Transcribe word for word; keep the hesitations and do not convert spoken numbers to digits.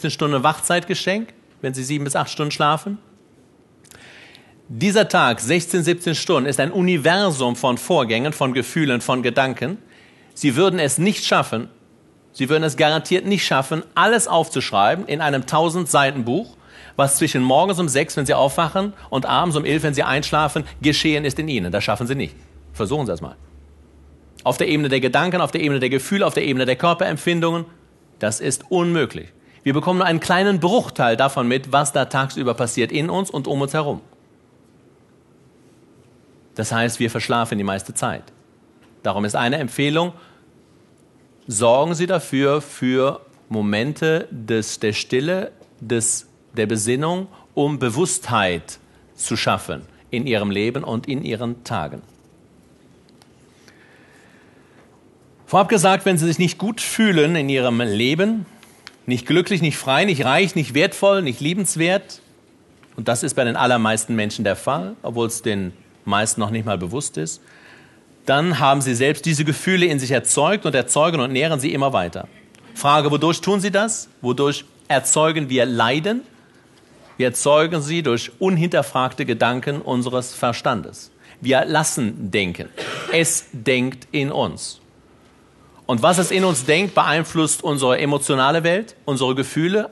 Stunden Wachzeitgeschenk, wenn Sie sieben bis acht Stunden schlafen. Dieser Tag, sechzehn, siebzehn Stunden, ist ein Universum von Vorgängen, von Gefühlen, von Gedanken. Sie würden es nicht schaffen, Sie würden es garantiert nicht schaffen, alles aufzuschreiben in einem tausend Seiten Buch, was zwischen morgens um sechs, wenn Sie aufwachen, und abends um elf, wenn Sie einschlafen, geschehen ist in Ihnen. Das schaffen Sie nicht. Versuchen Sie es mal. Auf der Ebene der Gedanken, auf der Ebene der Gefühle, auf der Ebene der Körperempfindungen, das ist unmöglich. Wir bekommen nur einen kleinen Bruchteil davon mit, was da tagsüber passiert in uns und um uns herum. Das heißt, wir verschlafen die meiste Zeit. Darum ist eine Empfehlung: Sorgen Sie dafür, für Momente des, der Stille, des, der Besinnung, um Bewusstheit zu schaffen in Ihrem Leben und in Ihren Tagen. Vorab gesagt, wenn Sie sich nicht gut fühlen in Ihrem Leben, nicht glücklich, nicht frei, nicht reich, nicht wertvoll, nicht liebenswert, und das ist bei den allermeisten Menschen der Fall, obwohl es den meisten noch nicht mal bewusst ist, dann haben Sie selbst diese Gefühle in sich erzeugt und erzeugen und nähren sie immer weiter. Frage, wodurch tun Sie das? Wodurch erzeugen wir Leiden? Wir erzeugen sie durch unhinterfragte Gedanken unseres Verstandes. Wir lassen denken. Es denkt in uns. Und was es in uns denkt, beeinflusst unsere emotionale Welt, unsere Gefühle,